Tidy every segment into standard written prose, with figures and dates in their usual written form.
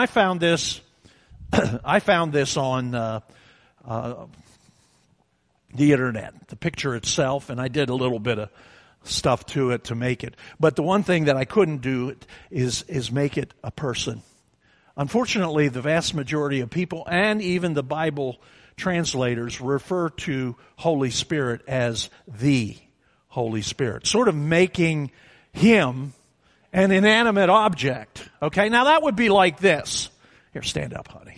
I found this on the internet, the picture itself, and I did a little bit of stuff to it to make it. But the one thing that I couldn't do is make it a person. Unfortunately, the vast majority of people and even the Bible translators refer to Holy Spirit as the Holy Spirit, sort of making Him an inanimate object. Okay, now that would be like this. Here, stand up, honey.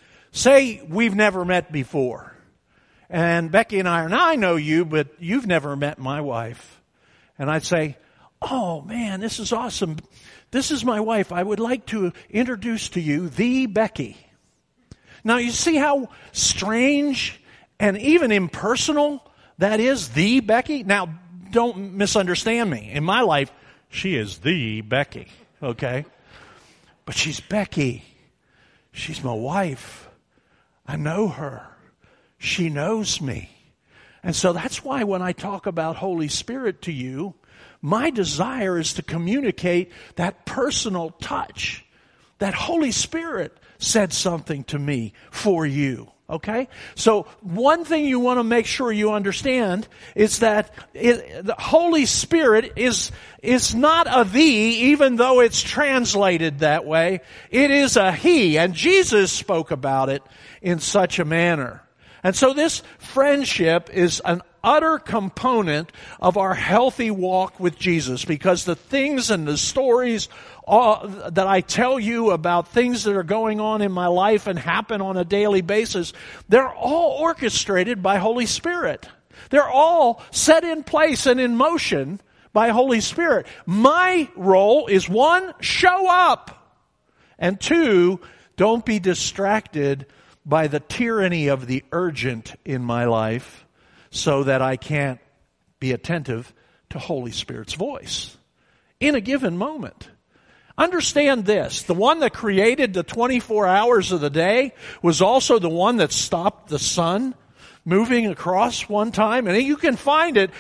Say we've never met before. And Becky and I are, now I know you, but you've never met my wife. And I'd say, oh man, this is awesome. This is my wife. I would like to introduce to you the Becky. Now you see how strange and even impersonal that is, the Becky? Now don't misunderstand me. In my life, she is the Becky, okay? But she's Becky. She's my wife. I know her. She knows me. And so that's why when I talk about Holy Spirit to you, my desire is to communicate that personal touch. That Holy Spirit said something to me for you. Okay? So one thing you want to make sure you understand is that the Holy Spirit is not a thee, even though it's translated that way. It is a he. And Jesus spoke about it in such a manner. And so this friendship is an utter component of our healthy walk with Jesus, because the things and the stories that I tell you about things that are going on in my life and happen on a daily basis, they're all orchestrated by Holy Spirit. They're all set in place and in motion by Holy Spirit. My role is, one, show up. And two, don't be distracted by the tyranny of the urgent in my life so that I can't be attentive to Holy Spirit's voice in a given moment. Understand this, the one that created the 24 hours of the day was also the one that stopped the sun moving across one time. And you can find it,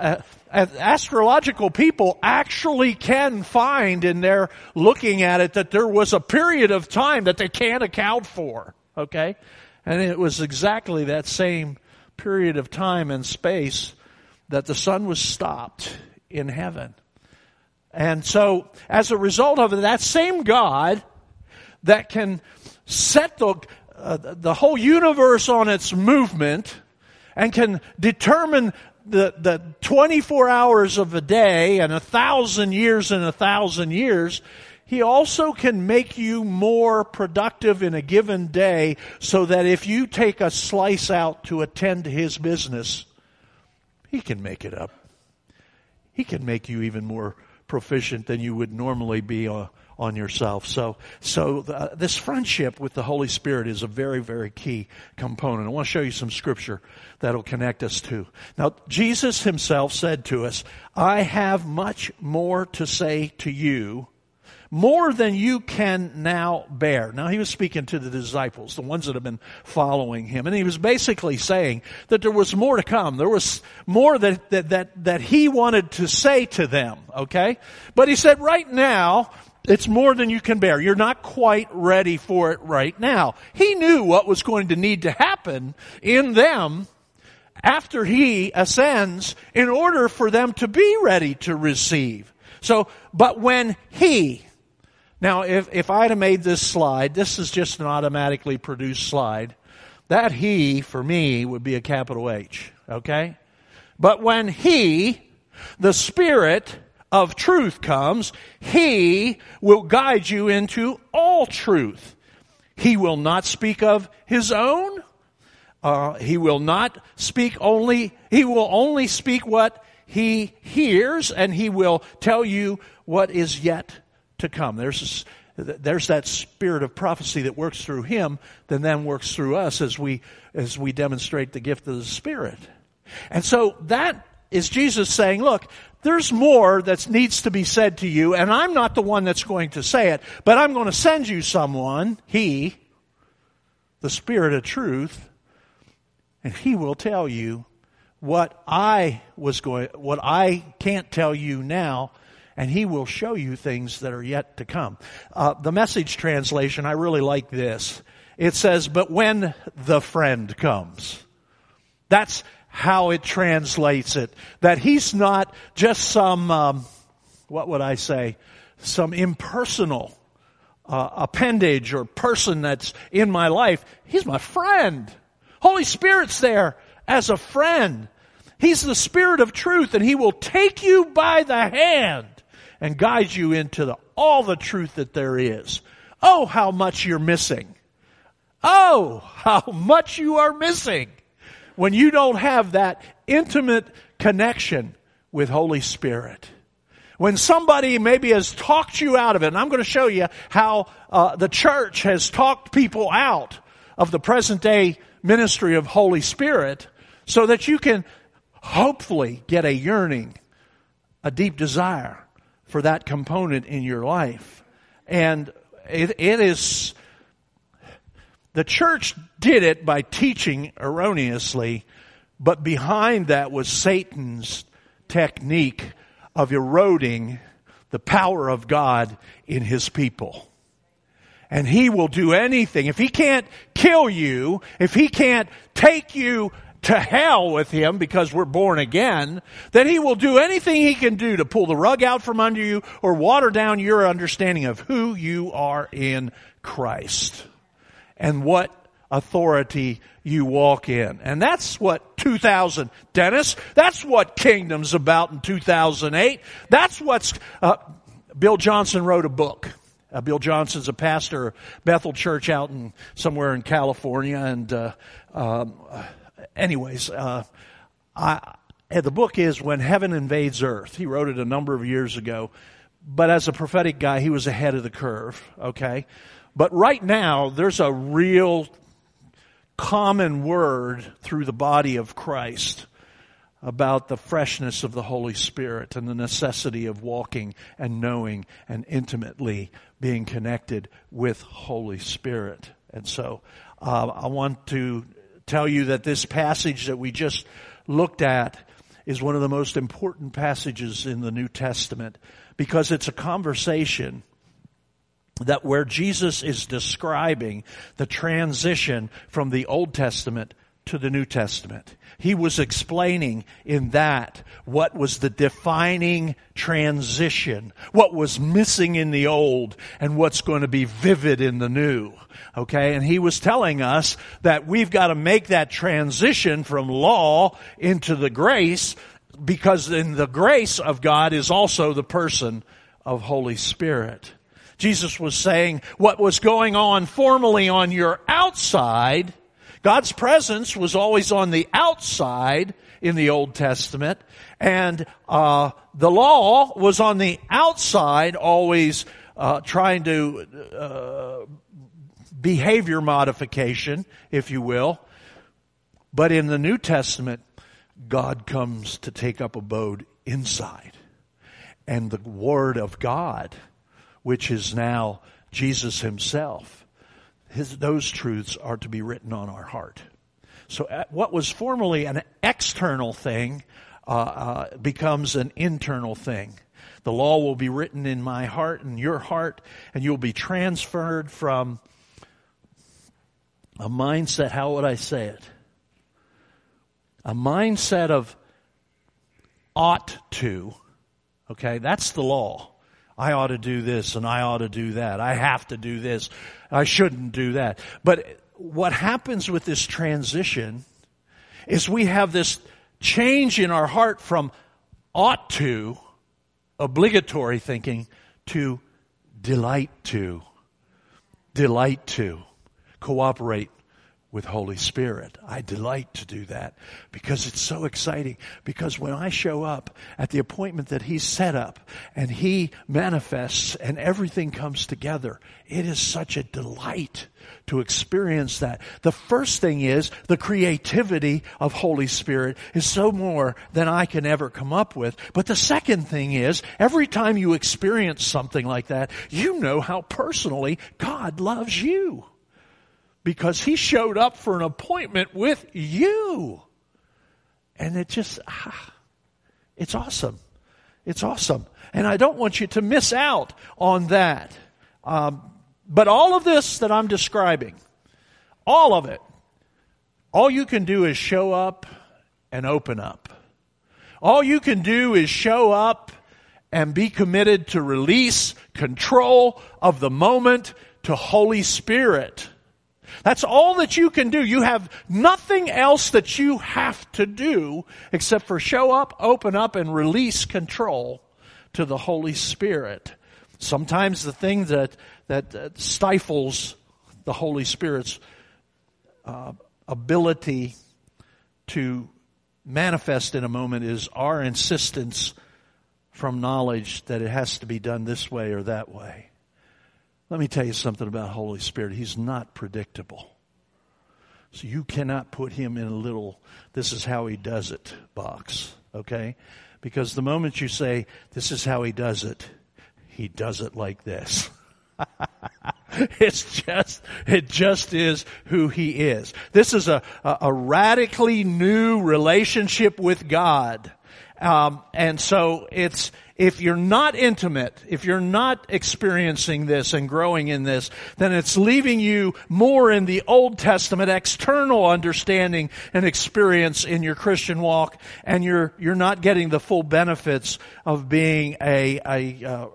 astrological people actually can find in their looking at it that there was a period of time that they can't account for. Okay? And it was exactly that same period of time and space that the sun was stopped in heaven. And so, as a result of it, that same God that can set the whole universe on its movement and can determine the 24 hours of a day and 1,000 years in 1,000 years, He also can make you more productive in a given day so that if you take a slice out to attend to His business, He can make it up. He can make you even more proficient than you would normally be on yourself. So this friendship with the Holy Spirit is a very, very key component. I want to show you some scripture that'll connect us to. Now, Jesus Himself said to us, I have much more to say to you, more than you can now bear. Now, He was speaking to the disciples, the ones that have been following Him. And He was basically saying that there was more to come. There was more that He wanted to say to them, okay? But He said, right now, it's more than you can bear. You're not quite ready for it right now. He knew what was going to need to happen in them after He ascends in order for them to be ready to receive. So, but when He... Now, if I'd have made this slide, this is just an automatically produced slide, that He, for me, would be a capital H, okay? But when He, the Spirit of truth comes, He will guide you into all truth. He will not speak of His own. He will not speak only, He will only speak what He hears, and He will tell you what is yet to come. There's that spirit of prophecy that works through Him, then works through us as we demonstrate the gift of the Spirit. And so that is Jesus saying, look, there's more that needs to be said to you, and I'm not the one that's going to say it, but I'm going to send you someone, He, the Spirit of truth, and He will tell you what I can't tell you now, and He will show you things that are yet to come. The Message translation, I really like this. It says, but when the friend comes. That's how it translates it. That He's not just some, some impersonal appendage or person that's in my life. He's my friend. Holy Spirit's there as a friend. He's the Spirit of truth, and He will take you by the hand and guide you into all the truth that there is. Oh, how much you're missing. Oh, how much you are missing when you don't have that intimate connection with Holy Spirit. When somebody maybe has talked you out of it, and I'm going to show you how the church has talked people out of the present day ministry of Holy Spirit so that you can hopefully get a yearning, a deep desire for that component in your life. And it is, the church did it by teaching erroneously, but behind that was Satan's technique of eroding the power of God in His people. And he will do anything. If he can't kill you, if he can't take you to hell with him because we're born again, then he will do anything he can do to pull the rug out from under you or water down your understanding of who you are in Christ and what authority you walk in. And that's what 2000, Dennis, that's what Kingdom's about in 2008. That's what's, Bill Johnson wrote a book. Bill Johnson's a pastor of Bethel Church out in somewhere in California. And the book is When Heaven Invades Earth. He wrote it a number of years ago. But as a prophetic guy, he was ahead of the curve, okay? But right now, there's a real common word through the body of Christ about the freshness of the Holy Spirit and the necessity of walking and knowing and intimately being connected with Holy Spirit. And so I want to tell you that this passage that we just looked at is one of the most important passages in the New Testament because it's a conversation that where Jesus is describing the transition from the Old Testament to the New Testament. He was explaining in that what was the defining transition, what was missing in the old, and what's going to be vivid in the new. Okay, and he was telling us that we've got to make that transition from law into the grace, because in the grace of God is also the person of Holy Spirit. Jesus was saying what was going on formally on your outside, God's presence was always on the outside in the Old Testament, and the law was on the outside, always trying to behavior modification, if you will. But in the New Testament, God comes to take up abode inside. And the Word of God, which is now Jesus Himself, those truths are to be written on our heart. So what was formerly an external thing becomes an internal thing. The law will be written in my heart and your heart, and you'll be transferred from a mindset, how would I say it? A mindset of ought to, okay, that's the law. I ought to do this and I ought to do that. I have to do this. I shouldn't do that. But what happens with this transition is we have this change in our heart from ought to, obligatory thinking, to delight to, cooperate with Holy Spirit. I delight to do that because it's so exciting. Because when I show up at the appointment that He's set up and He manifests and everything comes together, it is such a delight to experience that. The first thing is the creativity of Holy Spirit is so more than I can ever come up with. But the second thing is every time you experience something like that, you know how personally God loves you. Because He showed up for an appointment with you. And it just, it's awesome. It's awesome. And I don't want you to miss out on that. But all of this that I'm describing, all of it, all you can do is show up and open up. All you can do is show up and be committed to release control of the moment to Holy Spirit. That's all that you can do. You have nothing else that you have to do except for show up, open up, and release control to the Holy Spirit. Sometimes the thing that stifles the Holy Spirit's ability to manifest in a moment is our insistence from knowledge that it has to be done this way or that way. Let me tell you something about Holy Spirit. He's not predictable. So you cannot put him in a little, this is how he does it box, okay? Because the moment you say, this is how he does it like this. It just is who he is. This is a radically new relationship with God. And so if you're not intimate, if you're not experiencing this and growing in this, then it's leaving you more in the Old Testament external understanding and experience in your Christian walk, and you're not getting the full benefits of being a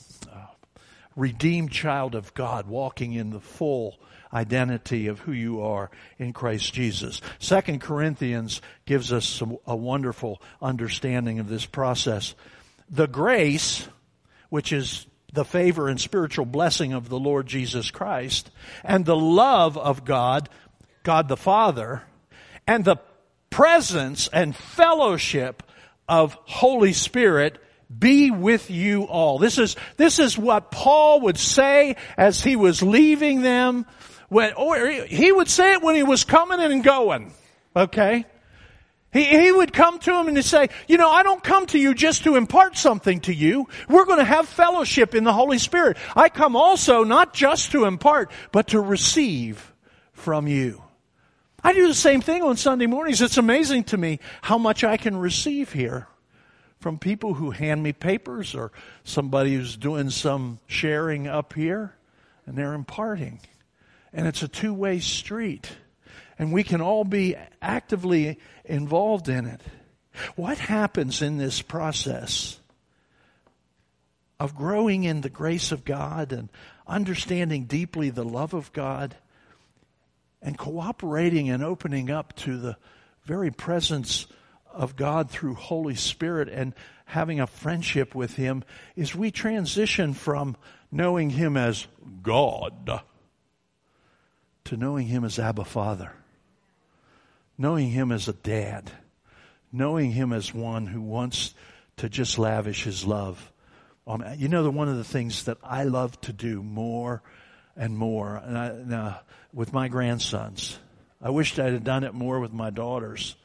redeemed child of God, walking in the full identity of who you are in Christ Jesus. 2 Corinthians gives us a wonderful understanding of this process. The grace, which is the favor and spiritual blessing of the Lord Jesus Christ, and the love of God, God the Father, and the presence and fellowship of Holy Spirit be with you all. This is what Paul would say as he was leaving them. He would say it when he was coming and going. Okay? He would come to him and he'd say, I don't come to you just to impart something to you. We're going to have fellowship in the Holy Spirit. I come also not just to impart, but to receive from you. I do the same thing on Sunday mornings. It's amazing to me how much I can receive here from people who hand me papers or somebody who's doing some sharing up here, and they're imparting. And it's a two-way street. And we can all be actively involved in it. What happens in this process of growing in the grace of God and understanding deeply the love of God and cooperating and opening up to the very presence of God through Holy Spirit and having a friendship with Him is we transition from knowing Him as God to knowing Him as Abba Father. Knowing Him as a dad. Knowing Him as one who wants to just lavish His love. One of the things that I love to do more and more with my grandsons. I wished I had done it more with my daughters.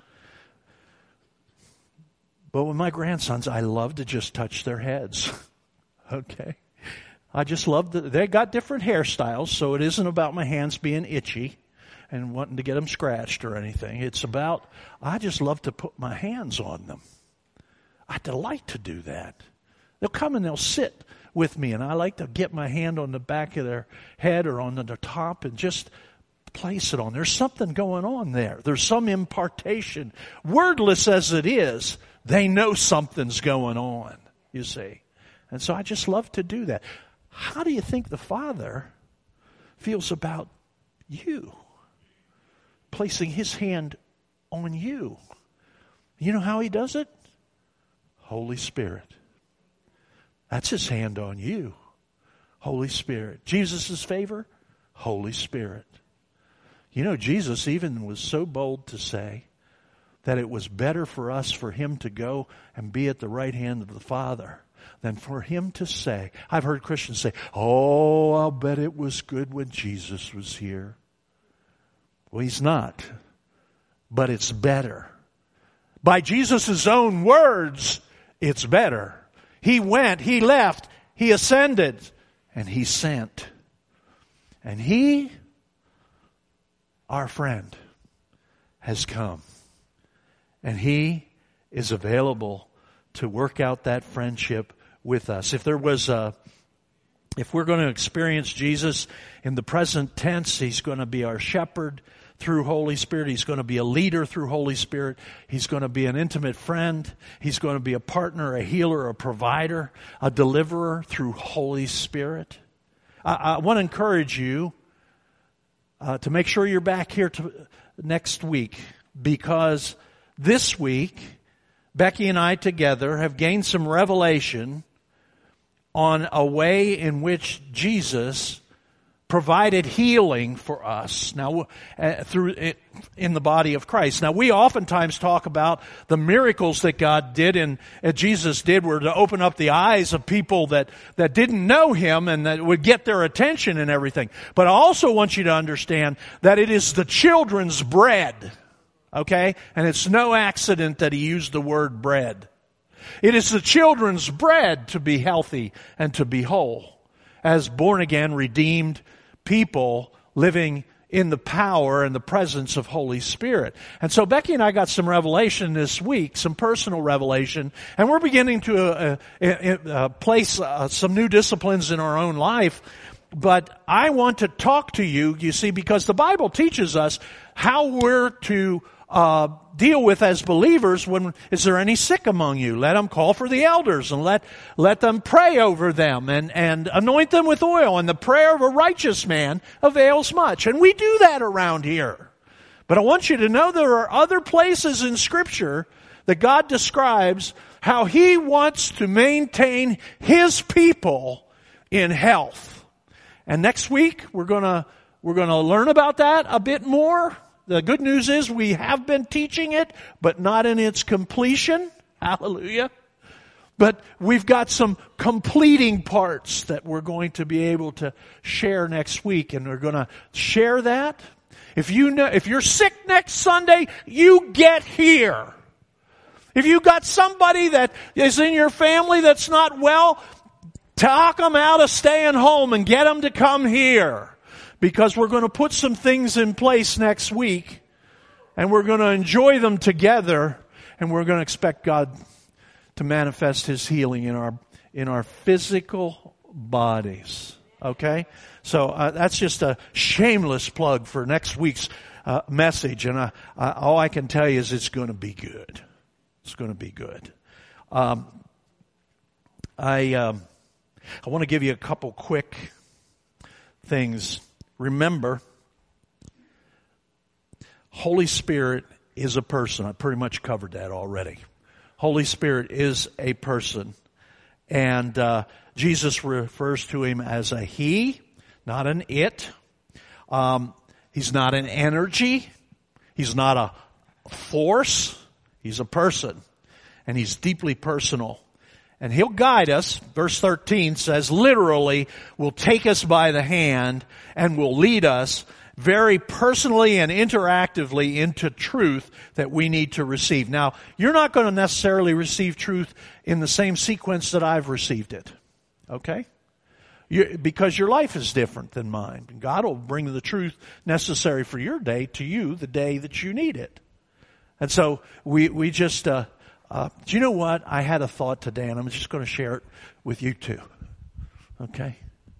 But with my grandsons, I love to just touch their heads. Okay? I just love they got different hairstyles, so it isn't about my hands being itchy and wanting to get them scratched or anything. It's about, I just love to put my hands on them. I delight to do that. They'll come and they'll sit with me, and I like to get my hand on the back of their head or on the top and just place it on. There's something going on there. There's some impartation. Wordless as it is, they know something's going on, you see. And so I just love to do that. How do you think the Father feels about you? Placing His hand on you. You know how He does it? Holy Spirit. That's His hand on you. Holy Spirit. Jesus' favor? Holy Spirit. Jesus even was so bold to say that it was better for us for Him to go and be at the right hand of the Father than for Him to say. I've heard Christians say, I'll bet it was good when Jesus was here. Well, He's not. But it's better. By Jesus' own words, it's better. He went, He left, He ascended, and He sent. And He, our friend, has come. And He is available to work out that friendship with us. If we're going to experience Jesus in the present tense, He's going to be our shepherd through Holy Spirit. He's going to be a leader through Holy Spirit. He's going to be an intimate friend. He's going to be a partner, a healer, a provider, a deliverer through Holy Spirit. I want to encourage you to make sure you're back here next week, because this week, Becky and I together have gained some revelation on a way in which Jesus provided healing for us now in the body of Christ. Now, we oftentimes talk about the miracles that God did and Jesus did were to open up the eyes of people that didn't know Him and that would get their attention and everything. But I also want you to understand that it is the children's bread, okay? And it's no accident that He used the word bread. It is the children's bread to be healthy and to be whole as born-again, redeemed people living in the power and the presence of Holy Spirit. And so Becky and I got some revelation this week, some personal revelation, and we're beginning to place some new disciplines in our own life. But I want to talk to you, you see, because the Bible teaches us how we're to deal with as believers when is there any sick among you? Let them call for the elders and let them pray over them and anoint them with oil. And the prayer of a righteous man avails much. And we do that around here. But I want you to know there are other places in Scripture that God describes how He wants to maintain His people in health. And next week we're gonna learn about that a bit more. The good news is we have been teaching it, but not in its completion. Hallelujah. But we've got some completing parts that we're going to be able to share next week, and we're going to share that. If you're sick next Sunday, you get here. If you got somebody that is in your family that's not well, talk them out of staying home and get them to come here. Because we're going to put some things in place next week, and we're going to enjoy them together, and we're going to expect God to manifest His healing in our physical bodies. Okay? So that's just a shameless plug for next week's message, and all I can tell you is it's going to be good. It's going to be good. I want to give you a couple quick things. Remember, Holy Spirit is a person. I pretty much covered that already. Holy Spirit is a person. And Jesus refers to Him as a He, not an it. He's not an energy. He's not a force. He's a person. And He's deeply personal. And He'll guide us, verse 13 says, literally, will take us by the hand and will lead us very personally and interactively into truth that we need to receive. Now, you're not going to necessarily receive truth in the same sequence that I've received it. Okay? Because your life is different than mine. God will bring the truth necessary for your day to you the day that you need it. And so we just... do you know what? I had a thought today, and I'm just going to share it with you too. Okay?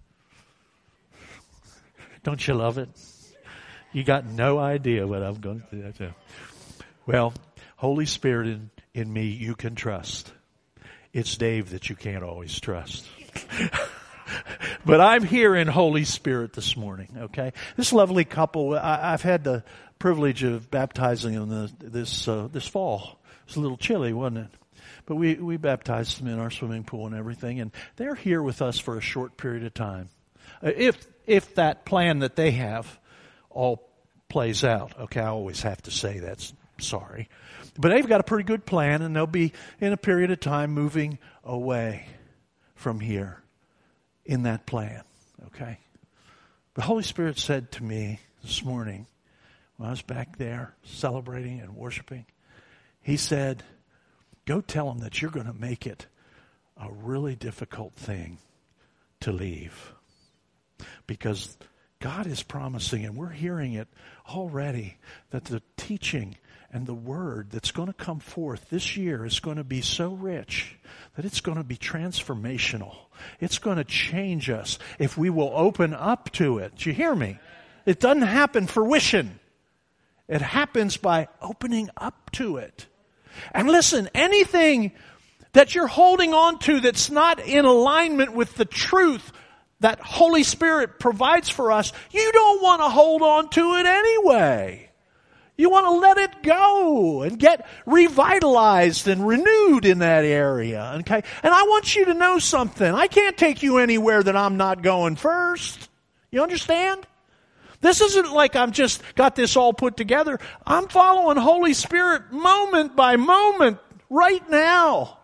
Don't you love it? You got no idea what I'm going to do. Well, Holy Spirit in me you can trust. It's Dave that you can't always trust. But I'm here in Holy Spirit this morning, okay? This lovely couple, I've had the privilege of baptizing them this fall. It was a little chilly, wasn't it? But we baptized them in our swimming pool and everything, and they're here with us for a short period of time. If that plan that they have all plays out. Okay, I always have to say that. Sorry. But they've got a pretty good plan, and they'll be in a period of time moving away from here in that plan. Okay? The Holy Spirit said to me this morning when I was back there celebrating and worshiping, He said, go tell them that you're going to make it a really difficult thing to leave. Because God is promising, and we're hearing it already, that the teaching and the word that's going to come forth this year is going to be so rich that it's going to be transformational. It's going to change us if we will open up to it. Do you hear me? It doesn't happen for wishing. It happens by opening up to it. And listen, anything that you're holding on to that's not in alignment with the truth that Holy Spirit provides for us, you don't want to hold on to it anyway. You want to let it go and get revitalized and renewed in that area. Okay? And I want you to know something. I can't take you anywhere that I'm not going first. You understand? This isn't like I'm just got this all put together. I'm following Holy Spirit moment by moment right now.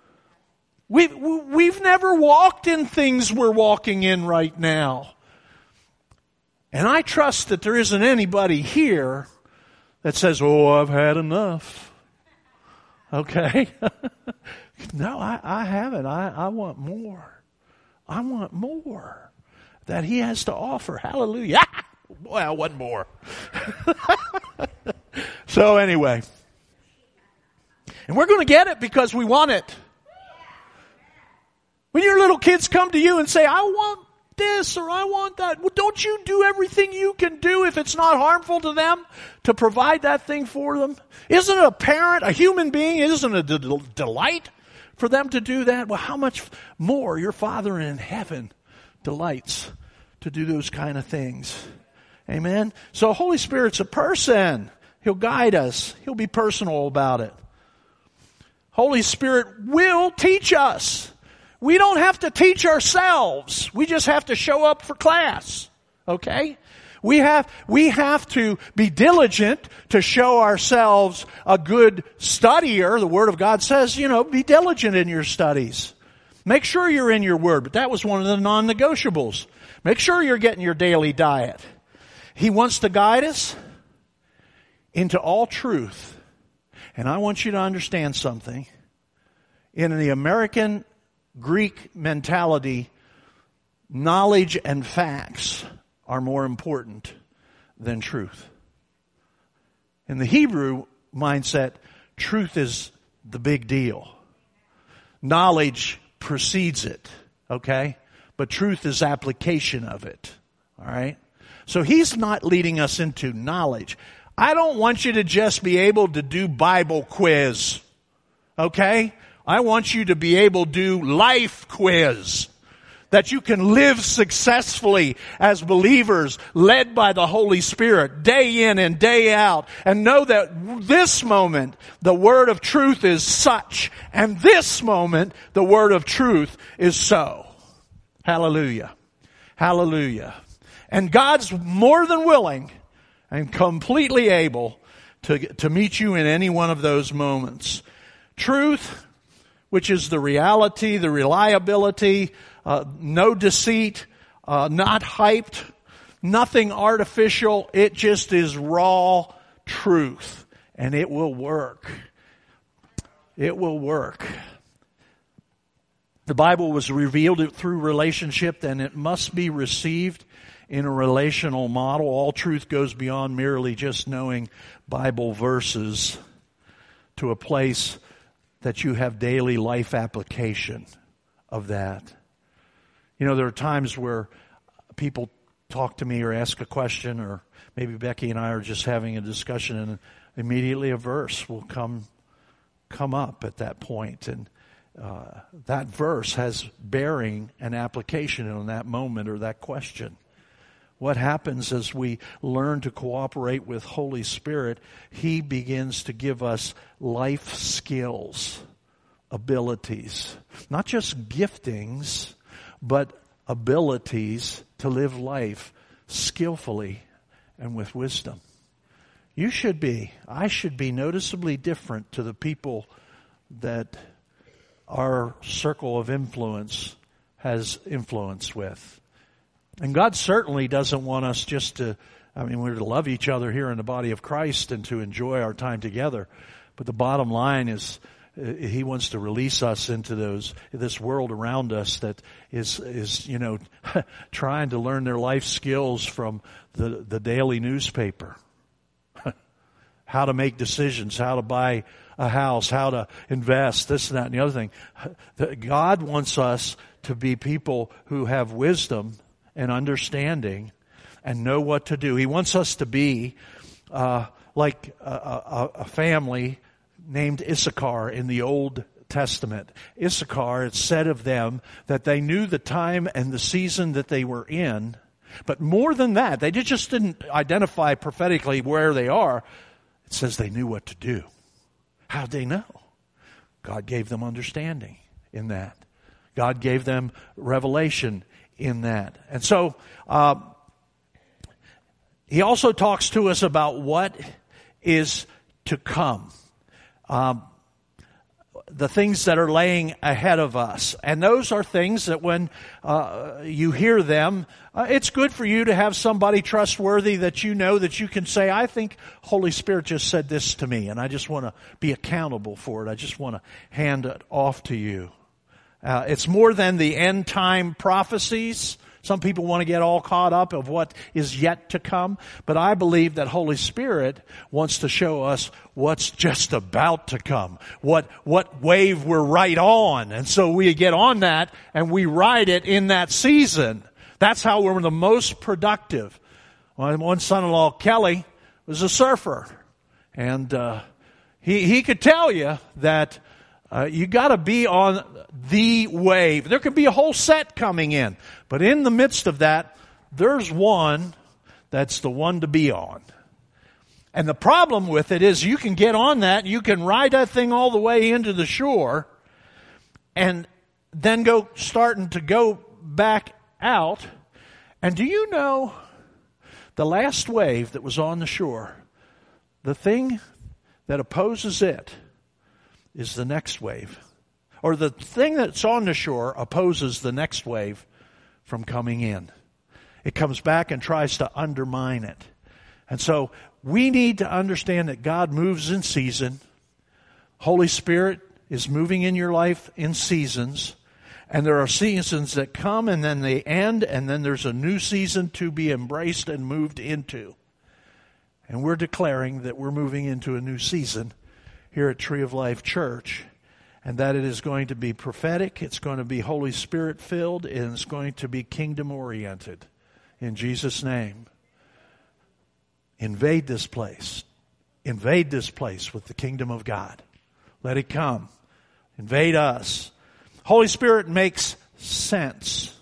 We've never walked in things we're walking in right now. And I trust that there isn't anybody here that says, oh, I've had enough. Okay? No, I haven't. I want more. I want more that He has to offer. Hallelujah. Boy, I want more. So anyway. And we're going to get it because we want it. When your little kids come to you and say, I want this or I want that, well, don't you do everything you can do if it's not harmful to them to provide that thing for them? Isn't it a parent, a human being, isn't it a delight for them to do that? Well, how much more your Father in heaven delights to do those kind of things. Amen? So Holy Spirit's a person. He'll guide us. He'll be personal about it. Holy Spirit will teach us. We don't have to teach ourselves. We just have to show up for class. Okay? We have to be diligent to show ourselves a good studier. The Word of God says, be diligent in your studies. Make sure you're in your Word. But that was one of the non-negotiables. Make sure you're getting your daily diet. He wants to guide us into all truth. And I want you to understand something. In the American Greek mentality, knowledge and facts are more important than truth. In the Hebrew mindset, truth is the big deal. Knowledge precedes it, okay? But truth is application of it, all right? So He's not leading us into knowledge. I don't want you to just be able to do Bible quiz, okay? I want you to be able to do life quiz. That you can live successfully as believers led by the Holy Spirit day in and day out. And know that this moment the word of truth is such. And this moment the word of truth is so. Hallelujah. Hallelujah. And God's more than willing and completely able to meet you in any one of those moments. Truth, which is the reality, the reliability, no deceit, not hyped, nothing artificial. It just is raw truth. And it will work. It will work. The Bible was revealed through relationship, and it must be received in a relational model. All truth goes beyond merely just knowing Bible verses to a place that you have daily life application of that. There are times where people talk to me or ask a question, or maybe Becky and I are just having a discussion, and immediately a verse will come up at that point. And that verse has bearing and application on that moment or that question. What happens as we learn to cooperate with Holy Spirit, He begins to give us life skills, abilities, not just giftings, but abilities to live life skillfully and with wisdom. I should be noticeably different to the people that our circle of influence has influence with. And God certainly doesn't want us just to, we're to love each other here in the body of Christ and to enjoy our time together. But the bottom line is He wants to release us into this world around us that is trying to learn their life skills from the daily newspaper. How to make decisions, how to buy a house, how to invest, this and that and the other thing. God wants us to be people who have wisdom and understanding and know what to do. He wants us to be like a family named Issachar in the Old Testament. Issachar, it's said of them that they knew the time and the season that they were in. But more than that, they just didn't identify prophetically where they are. It says they knew what to do. How'd they know? God gave them understanding in that. God gave them revelation in that. And so, he also talks to us about what is to come. The things that are laying ahead of us. And those are things that when you hear them, it's good for you to have somebody trustworthy that you know that you can say, I think Holy Spirit just said this to me, and I just want to be accountable for it. I just want to hand it off to you. It's more than the end time prophecies. Some people want to get all caught up of what is yet to come. But I believe that Holy Spirit wants to show us what's just about to come. What wave we're right on. And so we get on that and we ride it in that season. That's how we're the most productive. One son-in-law, Kelly, was a surfer. And he could tell you that you got to be on the wave. There could be a whole set coming in. But in the midst of that, there's one that's the one to be on. And the problem with it is you can get on that, you can ride that thing all the way into the shore, and then starting to go back out. And do you know the last wave that was on the shore, the thing that opposes it is the next wave. Or the thing that's on the shore opposes the next wave from coming in. It comes back and tries to undermine it. And so we need to understand that God moves in season. Holy Spirit is moving in your life in seasons. And there are seasons that come and then they end, and then there's a new season to be embraced and moved into. And we're declaring that we're moving into a new season here at Tree of Life Church, and that it is going to be prophetic, it's going to be Holy Spirit filled, and it's going to be kingdom oriented. In Jesus' name. Invade this place. Invade this place with the kingdom of God. Let it come. Invade us. Holy Spirit makes sense.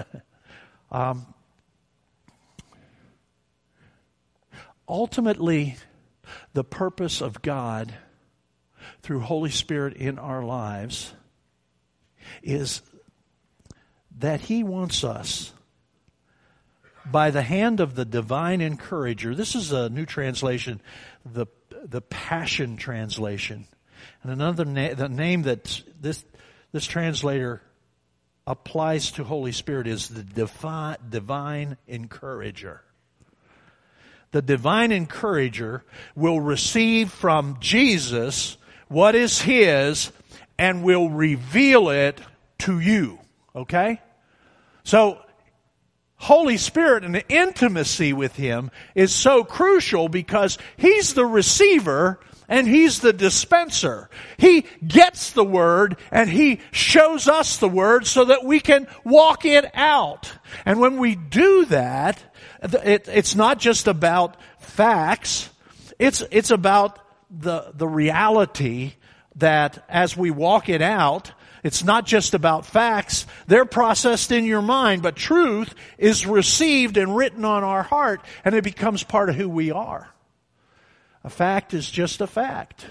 Ultimately, the purpose of God through Holy Spirit in our lives is that He wants us, by the hand of the divine encourager. This is a new translation, the Passion Translation. And another the name that this translator applies to Holy Spirit is the divine encourager. The divine encourager will receive from Jesus what is His and will reveal it to you. Okay? So, Holy Spirit and the intimacy with Him is so crucial because He's the receiver and He's the dispenser. He gets the Word and He shows us the Word so that we can walk it out. And when we do that, it's not just about facts. It's about the reality that as we walk it out, it's not just about facts. They're processed in your mind, but truth is received and written on our heart, and it becomes part of who we are. A fact is just a fact.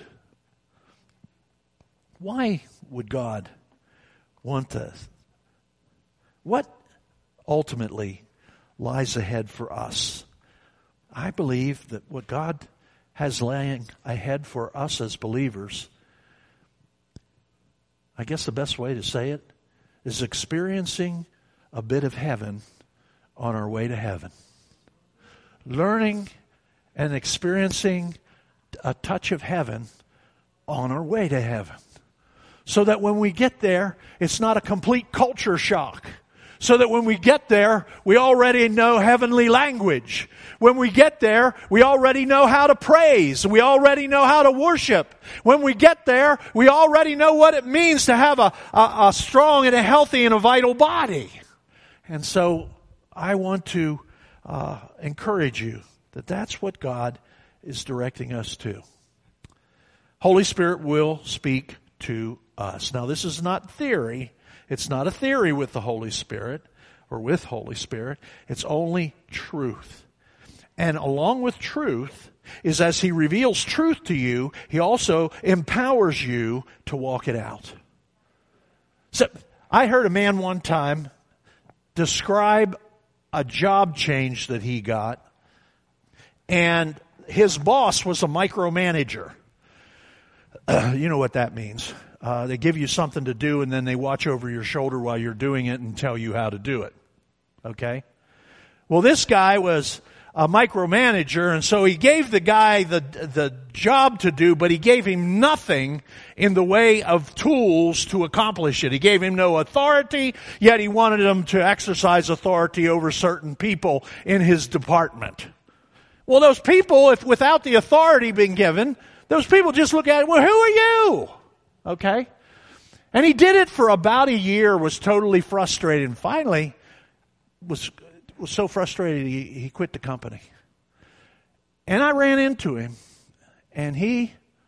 Why would God want this? What ultimately lies ahead for us? I believe that what God has laying ahead for us as believers, I guess the best way to say it is experiencing a bit of heaven on our way to heaven. Learning and experiencing a touch of heaven on our way to heaven. So that when we get there, it's not a complete culture shock. So that when we get there, we already know heavenly language. When we get there, we already know how to praise. We already know how to worship. When we get there, we already know what it means to have a strong and a healthy and a vital body. And so I want to encourage you that that's what God is directing us to. Holy Spirit will speak to us. Now, this is not theory. It's not a theory with the Holy Spirit or with Holy Spirit. It's only truth. And along with truth is as He reveals truth to you, He also empowers you to walk it out. So I heard a man one time describe a job change that he got, and his boss was a micromanager. You know what that means. They give you something to do, and then they watch over your shoulder while you're doing it and tell you how to do it. Okay? Well, this guy was a micromanager, and so he gave the guy the job to do, but he gave him nothing in the way of tools to accomplish it. He gave him no authority, yet he wanted him to exercise authority over certain people in his department. Well, those people, if without the authority being given, those people just look at it, well, who are you? Okay? And he did it for about a year, was totally frustrated, and finally was so frustrated he quit the company. And I ran into him, and he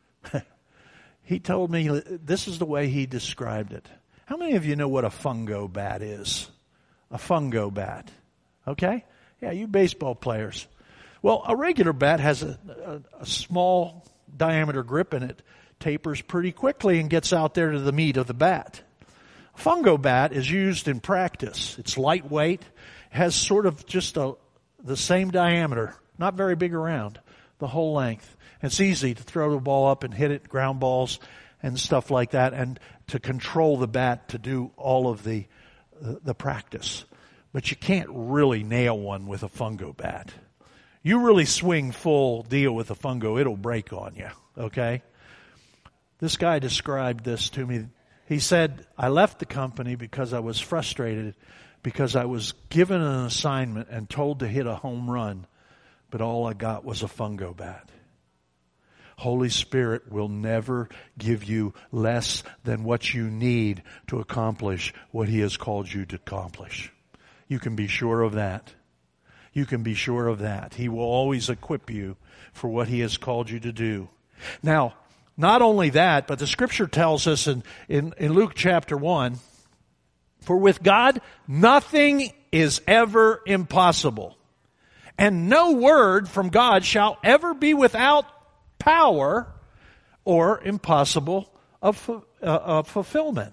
told me this is the way he described it. How many of you know what a fungo bat is? A fungo bat. Okay? Yeah, you baseball players. Well, a regular bat has a small diameter grip, and it tapers pretty quickly and gets out there to the meat of the bat. A fungo bat is used in practice. It's lightweight, has sort of just the same diameter, not very big around, the whole length. It's easy to throw the ball up and hit it, ground balls and stuff like that, and to control the bat to do all of the practice. But you can't really nail one with a fungo bat. You really swing full deal with a fungo, it'll break on you, okay? This guy described this to me. He said, I left the company because I was frustrated because I was given an assignment and told to hit a home run, but all I got was a fungo bat. Holy Spirit will never give you less than what you need to accomplish what He has called you to accomplish. You can be sure of that. You can be sure of that. He will always equip you for what He has called you to do. Now, not only that, but the Scripture tells us in Luke chapter 1, for with God nothing is ever impossible, and no word from God shall ever be without power or impossible of fulfillment.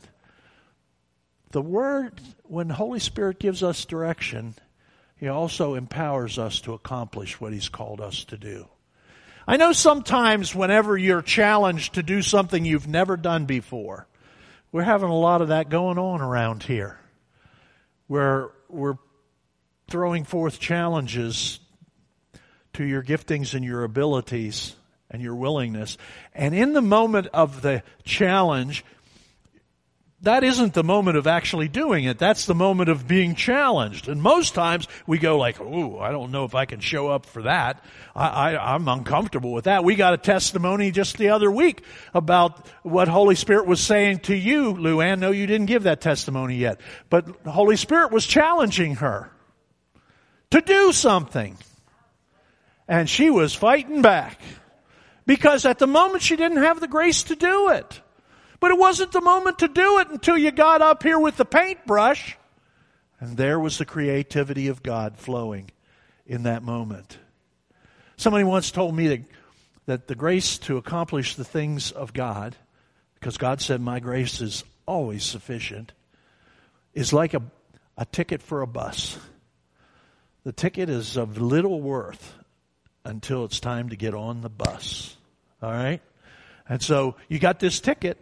The Word, when the Holy Spirit gives us direction, He also empowers us to accomplish what He's called us to do. I know sometimes whenever you're challenged to do something you've never done before, we're having a lot of that going on around here, where we're throwing forth challenges to your giftings and your abilities and your willingness. And in the moment of the challenge, that isn't the moment of actually doing it. That's the moment of being challenged. And most times we go like, ooh, I don't know if I can show up for that. I'm uncomfortable with that. We got a testimony just the other week about what Holy Spirit was saying to you, Luann. No, you didn't give that testimony yet. But the Holy Spirit was challenging her to do something. And she was fighting back. Because at the moment she didn't have the grace to do it. But it wasn't the moment to do it until you got up here with the paintbrush. And there was the creativity of God flowing in that moment. Somebody once told me that the grace to accomplish the things of God, because God said my grace is always sufficient, is like a ticket for a bus. The ticket is of little worth until it's time to get on the bus. All right? And so you got this ticket.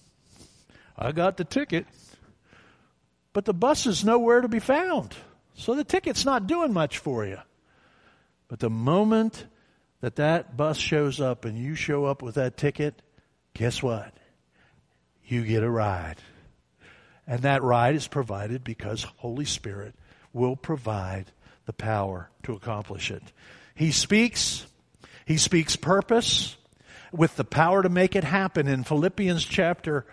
I got the ticket. But the bus is nowhere to be found. So the ticket's not doing much for you. But the moment that bus shows up and you show up with that ticket, guess what? you get a ride. And that ride is provided because Holy Spirit will provide the power to accomplish it. He speaks purpose with the power to make it happen. In Philippians chapter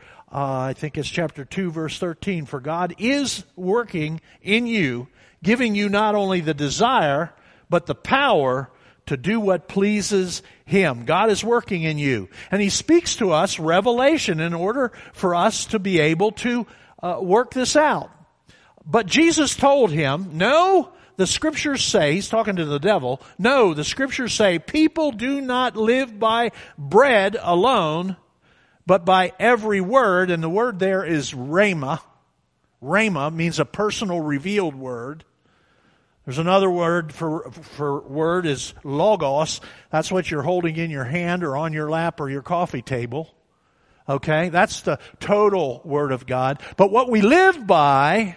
2, verse 13, for God is working in you, giving you not only the desire, but the power to do what pleases Him. God is working in you. And He speaks to us revelation in order for us to be able to work this out. But Jesus told him, no, the Scriptures say, He's talking to the devil, no, the Scriptures say, people do not live by bread alone, but by every word. And the word there is rhema. Rhema means a personal revealed word. There's another word for word is logos. That's what you're holding in your hand or on your lap or your coffee table. Okay? That's the total Word of God. But what we live by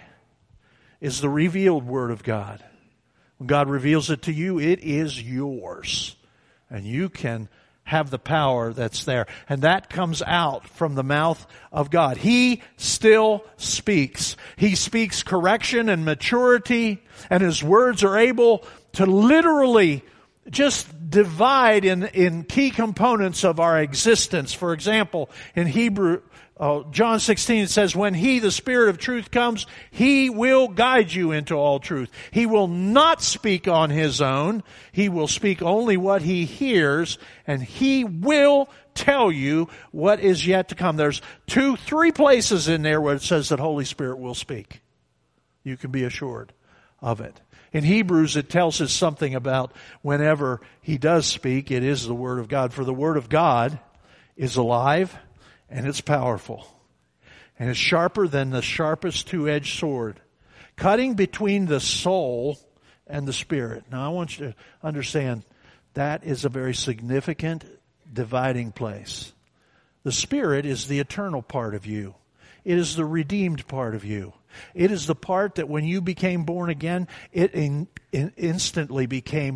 is the revealed Word of God. When God reveals it to you, it is yours. And you can have the power that's there. And that comes out from the mouth of God. He still speaks. He speaks correction and maturity, and His words are able to literally just divide in key components of our existence. For example, in John 16, it says, when He, the Spirit of truth, comes, He will guide you into all truth. He will not speak on His own. He will speak only what He hears, and He will tell you what is yet to come. There's 3 places in there where it says that Holy Spirit will speak. You can be assured of it. In Hebrews, it tells us something about whenever He does speak, it is the Word of God. For the Word of God is alive and it's powerful. And it's sharper than the sharpest two-edged sword, cutting between the soul and the spirit. Now I want you to understand that is a very significant dividing place. The spirit is the eternal part of you. It is the redeemed part of you. It is the part that when you became born again, it instantly became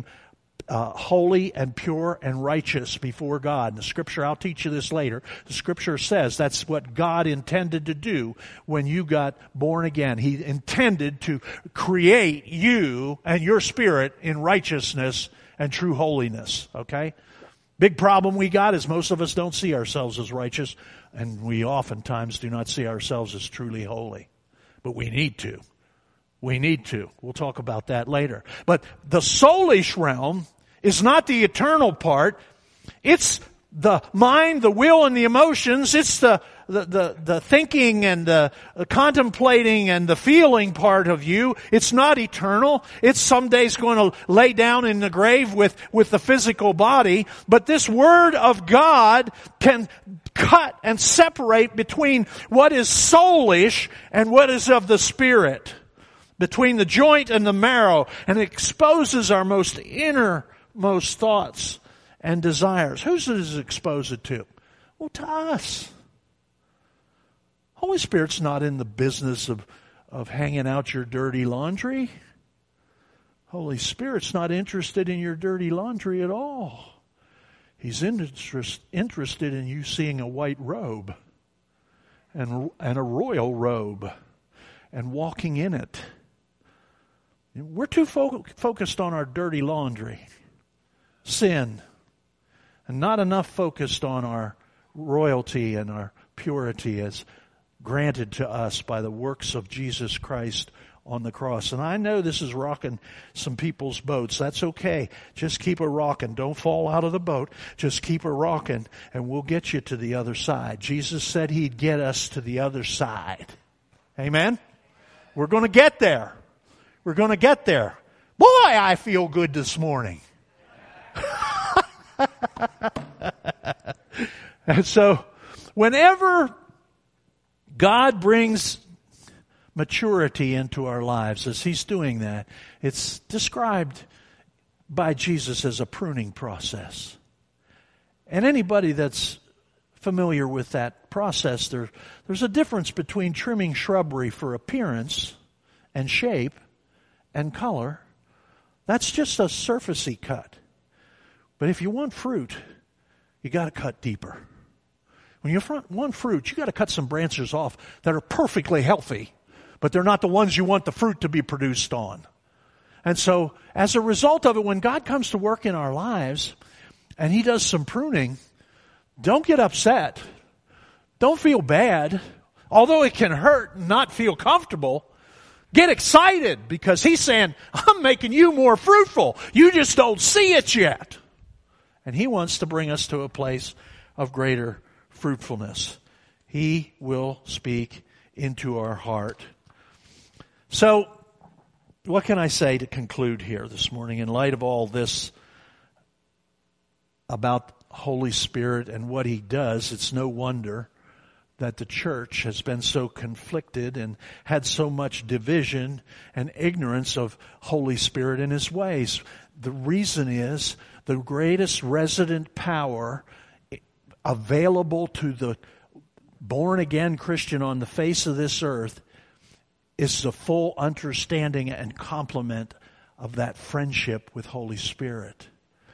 holy and pure and righteous before God. And the Scripture, I'll teach you this later, the Scripture says that's what God intended to do when you got born again. He intended to create you and your spirit in righteousness and true holiness. Okay? Big problem we got is most of us don't see ourselves as righteous, and we oftentimes do not see ourselves as truly holy. But we need to. We need to. We'll talk about that later. But the soulish realm is not the eternal part. It's the mind, the will, and the emotions. It's the thinking and the contemplating and the feeling part of you. It's not eternal. It's some days going to lay down in the grave with the physical body. But this Word of God can cut and separate between what is soulish and what is of the Spirit, between the joint and the marrow, and exposes our most innermost thoughts and desires. Who does it expose it to? Well, to us. Holy Spirit's not in the business of hanging out your dirty laundry. Holy Spirit's not interested in your dirty laundry at all. He's interested in you seeing a white robe and a royal robe and walking in it. We're too focused on our dirty laundry, sin, and not enough focused on our royalty and our purity as granted to us by the works of Jesus Christ on the cross. And I know this is rocking some people's boats. That's okay. Just keep her rocking. Don't fall out of the boat. Just keep her rocking, and we'll get you to the other side. Jesus said He'd get us to the other side. Amen? We're going to get there. We're going to get there. Boy, I feel good this morning. And so, whenever God brings maturity into our lives, as He's doing that, it's described by Jesus as a pruning process. And anybody that's familiar with that process, there's a difference between trimming shrubbery for appearance and shape and color. That's just a surfacey cut. But if you want fruit, you got to cut deeper. When you want fruit, you got to cut some branches off that are perfectly healthy, but they're not the ones you want the fruit to be produced on. And so, as a result of it, when God comes to work in our lives and He does some pruning, don't get upset. Don't feel bad. Although it can hurt and not feel comfortable, get excited because He's saying, I'm making you more fruitful. You just don't see it yet. And He wants to bring us to a place of greater fruitfulness. He will speak into our heart. So, what can I say to conclude here this morning in light of all this about Holy Spirit and what He does? It's no wonder that the church has been so conflicted and had so much division and ignorance of Holy Spirit and His ways. The reason is the greatest resident power available to the born-again Christian on the face of this earth is the full understanding and complement of that friendship with Holy Spirit.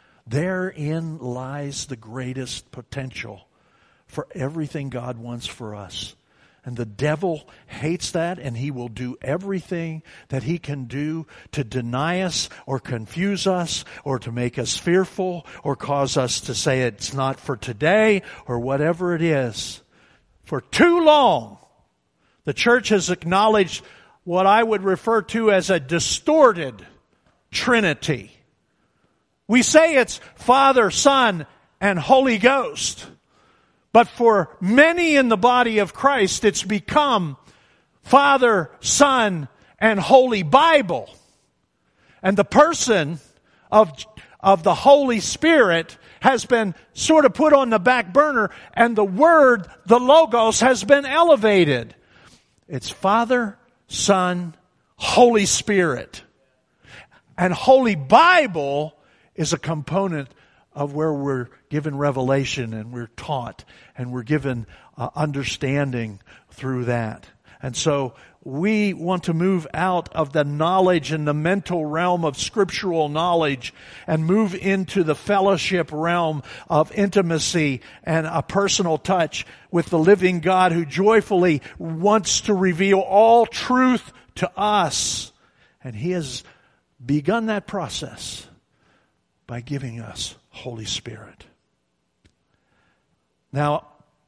Therein lies the greatest potential for everything God wants for us. And the devil hates that, and he will do everything that he can do to deny us or confuse us or to make us fearful or cause us to say it's not for today or whatever it is. For too long, the church has acknowledged what I would refer to as a distorted Trinity. We say it's Father, Son, and Holy Ghost. But for many in the body of Christ, it's become Father, Son, and Holy Bible. And the person of the Holy Spirit has been sort of put on the back burner, and the Word, the Logos, has been elevated. It's Father, Son, Holy Spirit. And Holy Bible is a component of where we're given revelation and we're taught and we're given understanding through that. And so we want to move out of the knowledge and the mental realm of scriptural knowledge and move into the fellowship realm of intimacy and a personal touch with the living God who joyfully wants to reveal all truth to us. And He has begun that process by giving us Holy Spirit. Now,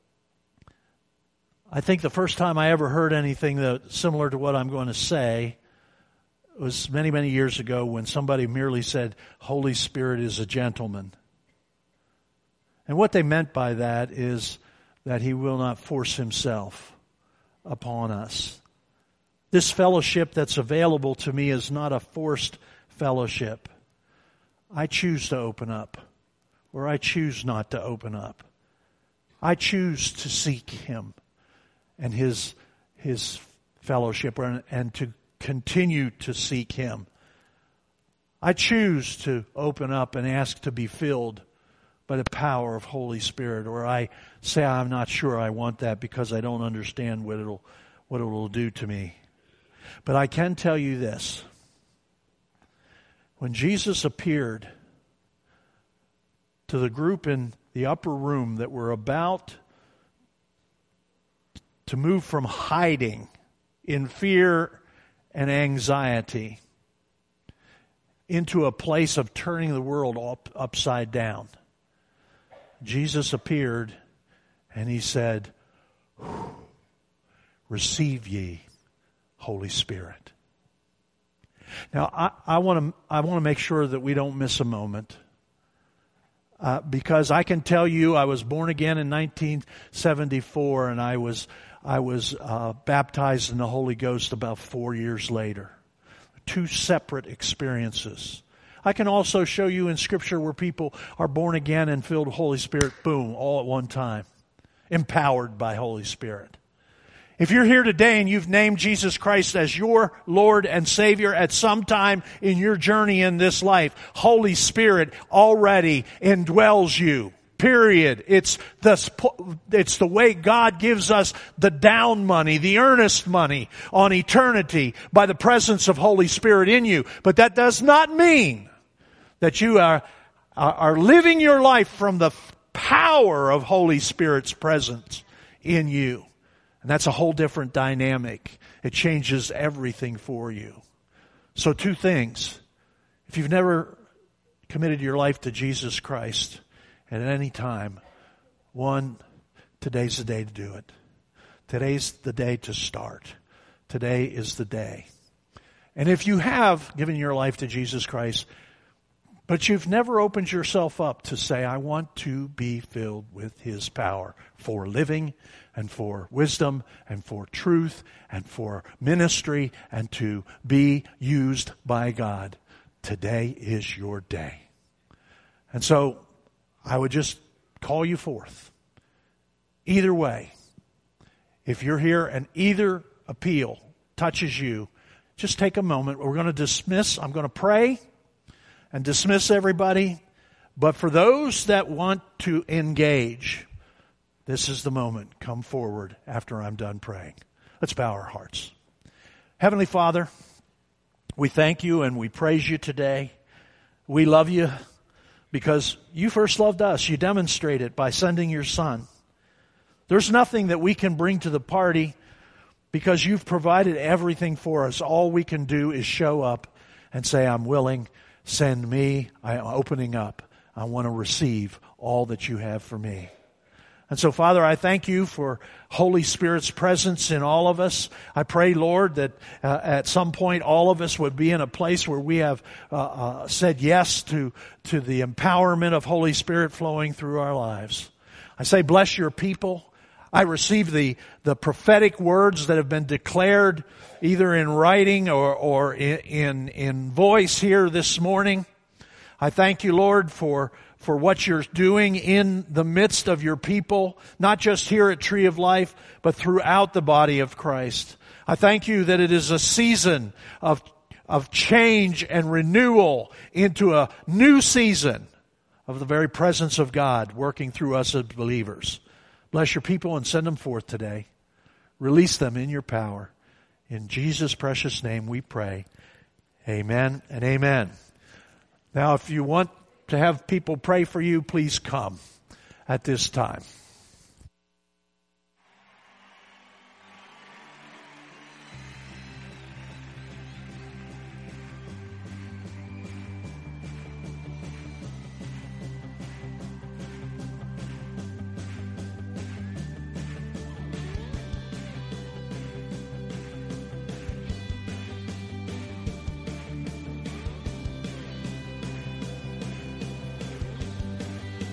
I think the first time I ever heard anything similar to what I'm going to say was many, many years ago when somebody merely said, Holy Spirit is a gentleman. And what they meant by that is that He will not force Himself upon us. This fellowship that's available to me is not a forced fellowship. I choose to open up, or I choose not to open up. I choose to seek Him and His fellowship and to continue to seek Him. I choose to open up and ask to be filled by the power of Holy Spirit, or I say I'm not sure I want that because I don't understand what it'll do to me. But I can tell you this. When Jesus appeared to the group in the upper room that were about to move from hiding in fear and anxiety into a place of turning the world upside down, Jesus appeared and He said, receive ye Holy Spirit. Now, I want to make sure that we don't miss a moment, because I can tell you I was born again in 1974, and I was baptized in the Holy Ghost about 4 years later. Two separate experiences. I can also show you in Scripture where people are born again and filled with the Holy Spirit, boom, all at one time, empowered by Holy Spirit. If you're here today and you've named Jesus Christ as your Lord and Savior at some time in your journey in this life, Holy Spirit already indwells you. Period. It's the way God gives us the down money, the earnest money on eternity by the presence of Holy Spirit in you. But that does not mean that you are living your life from the power of Holy Spirit's presence in you. And that's a whole different dynamic. It changes everything for you. So 2 things. If you've never committed your life to Jesus Christ at any time, 1, today's the day to do it. Today's the day to start. Today is the day. And if you have given your life to Jesus Christ, but you've never opened yourself up to say, I want to be filled with His power for living and for wisdom and for truth and for ministry and to be used by God, today is your day. And so I would just call you forth. Either way, if you're here and either appeal touches you, just take a moment. We're going to dismiss. I'm going to pray and dismiss everybody. But for those that want to engage, this is the moment. Come forward after I'm done praying. Let's bow our hearts. Heavenly Father, we thank you and we praise you today. We love you because you first loved us. You demonstrate it by sending your Son. There's nothing that we can bring to the party because you've provided everything for us. All we can do is show up and say, I'm willing, send me, I'm opening up. I want to receive all that you have for me. And so, Father, I thank you for Holy Spirit's presence in all of us. I pray, Lord, that at some point all of us would be in a place where we have said yes to the empowerment of Holy Spirit flowing through our lives. I say, bless your people. I receive the prophetic words that have been declared either in writing or in voice here this morning. I thank you, Lord, for what you're doing in the midst of your people, not just here at Tree of Life, but throughout the body of Christ. I thank you that it is a season of change and renewal into a new season of the very presence of God working through us as believers. Bless your people and send them forth today. Release them in your power. In Jesus' precious name we pray. Amen and amen. Now, if you want to have people pray for you, please come at this time.